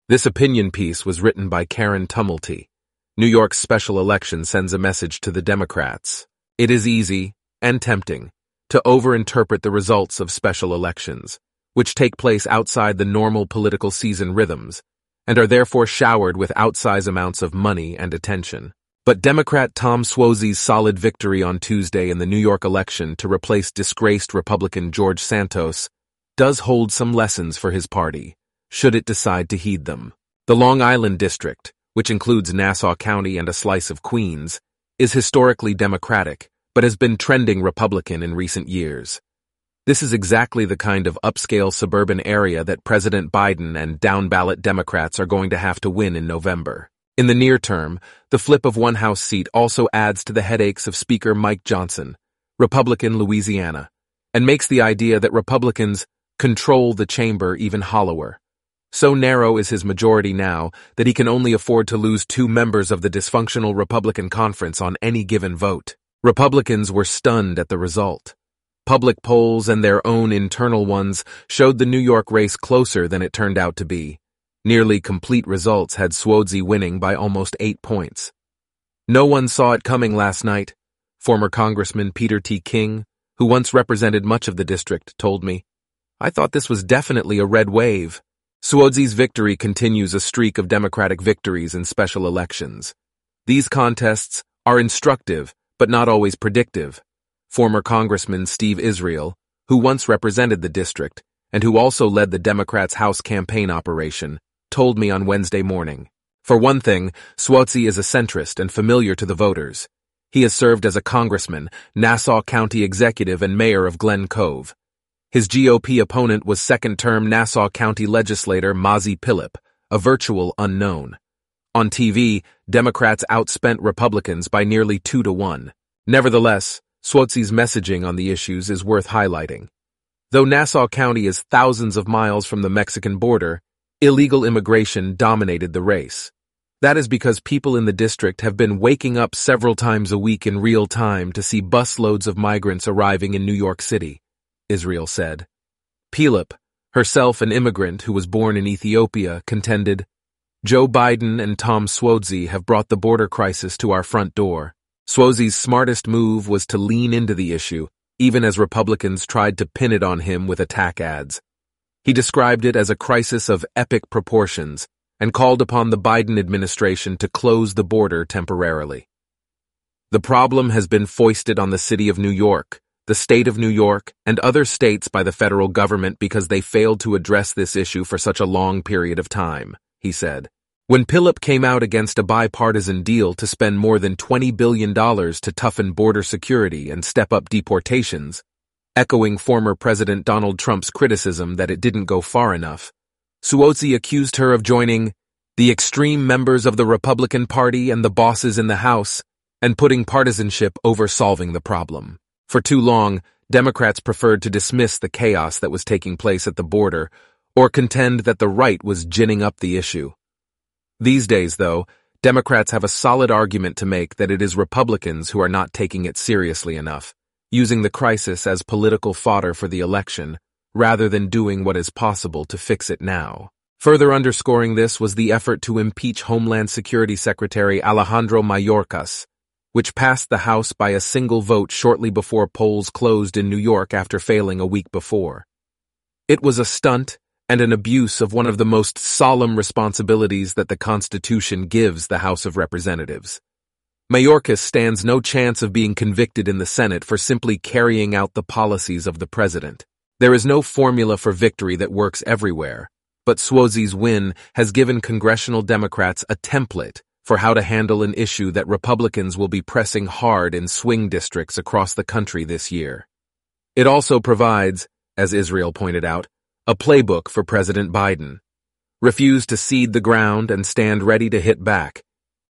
This opinion piece was written by Karen Tumulty. New York's special election sends a message to the Democrats. It is easy and tempting to overinterpret the results of special elections, which take place outside the normal political season rhythms, and are therefore showered with outsized amounts of money and attention. But Democrat Tom Suozzi's solid victory on Tuesday in the New York election to replace disgraced Republican George Santos does hold some lessons for his party, should it decide to heed them. The Long Island District, which includes Nassau County and a slice of Queens, is historically Democratic, but has been trending Republican in recent years. This is exactly the kind of upscale suburban area that President Biden and down-ballot Democrats are going to have to win in November. In the near term, the flip of one House seat also adds to the headaches of Speaker Mike Johnson, Republican Louisiana, and makes the idea that Republicans control the chamber even hollower. So narrow is his majority now that he can only afford to lose 2 members of the dysfunctional Republican conference on any given vote. Republicans were stunned at the result. Public polls and their own internal ones showed the New York race closer than it turned out to be. Nearly complete results had Suozzi winning by almost 8 points. No one saw it coming last night, former Congressman Peter T. King, who once represented much of the district, told me. I thought this was definitely a red wave. Suozzi's victory continues a streak of Democratic victories in special elections. These contests are instructive, but not always predictive. Former Congressman Steve Israel, who once represented the district, and who also led the Democrats' House campaign operation, told me on Wednesday morning. For one thing, Suozzi is a centrist and familiar to the voters. He has served as a congressman, Nassau County executive, and mayor of Glen Cove. His GOP opponent was second-term Nassau County legislator Mazi Pilip, a virtual unknown. On TV, Democrats outspent Republicans by nearly 2-1. Nevertheless, Suozzi's messaging on the issues is worth highlighting. Though Nassau County is thousands of miles from the Mexican border, illegal immigration dominated the race. That is because people in the district have been waking up several times a week in real time to see busloads of migrants arriving in New York City, Israel said. Pilip, herself an immigrant who was born in Ethiopia, contended, Joe Biden and Tom Suozzi have brought the border crisis to our front door. Suozzi's smartest move was to lean into the issue, even as Republicans tried to pin it on him with attack ads. He described it as a crisis of epic proportions and called upon the Biden administration to close the border temporarily. The problem has been foisted on the city of New York, the state of New York, and other states by the federal government because they failed to address this issue for such a long period of time, he said. When Pilip came out against a bipartisan deal to spend more than $20 billion to toughen border security and step up deportations, echoing former President Donald Trump's criticism that it didn't go far enough, Suozzi accused her of joining the extreme members of the Republican Party and the bosses in the House and putting partisanship over solving the problem. For too long, Democrats preferred to dismiss the chaos that was taking place at the border or contend that the right was ginning up the issue. These days, though, Democrats have a solid argument to make that it is Republicans who are not taking it seriously enough, using the crisis as political fodder for the election, rather than doing what is possible to fix it now. Further underscoring this was the effort to impeach Homeland Security Secretary Alejandro Mayorkas, which passed the House by a single vote shortly before polls closed in New York after failing a week before. It was a stunt and an abuse of one of the most solemn responsibilities that the Constitution gives the House of Representatives. Mayorkas stands no chance of being convicted in the Senate for simply carrying out the policies of the president. There is no formula for victory that works everywhere, but Suozzi's win has given congressional Democrats a template for how to handle an issue that Republicans will be pressing hard in swing districts across the country this year. It also provides, as Israel pointed out, a playbook for President Biden. Refuse to cede the ground and stand ready to hit back,